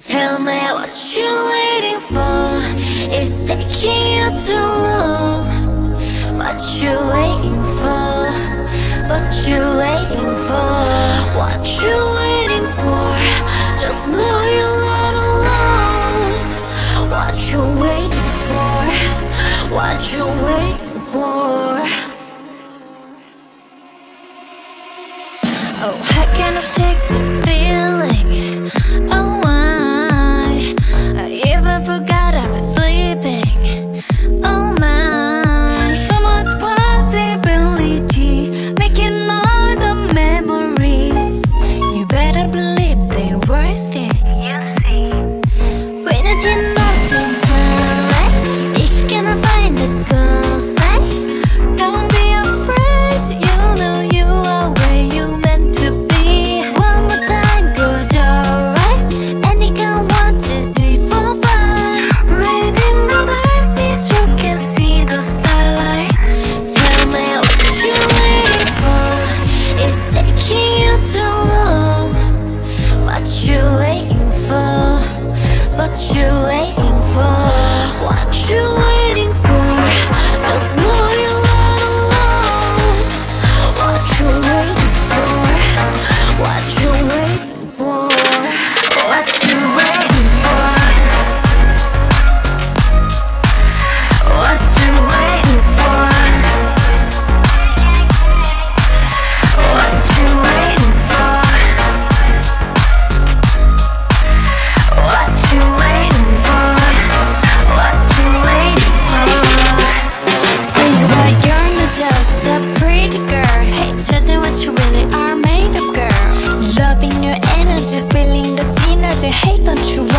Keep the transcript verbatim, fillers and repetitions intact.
Tell me what you're waiting for. It's taking you too long. What you waiting for? What you waiting for? What you waiting for? Just know you're not alone. What you waiting for? What you waiting for? Oh, how can I shake this feeling? Oh, I, I even forgot I was sleeping. Oh my, so much possibility, making all the memories. You better believe they're worth it. You see, when I did nothing to let, if you cannot find the goal, say, don't be afraid. You know you are where you meant to be. One more time, close your eyes, and you can one, two, three, four, five. Right in the darkness, you can see the starlight. Tell me what you're waiting for. It's taking you too long. What you waiting for? What you waiting for? What you waiting for? Just know you're not alone. What you waiting for? What you waiting for? What you waiting for? What you waiting for? What you waiting for? What you waiting for? What you waiting for? Think about you're not just a pretty girl. Hey, show them what you really are made of, girl. Loving your energy, feeling the synergy. Hey, don't you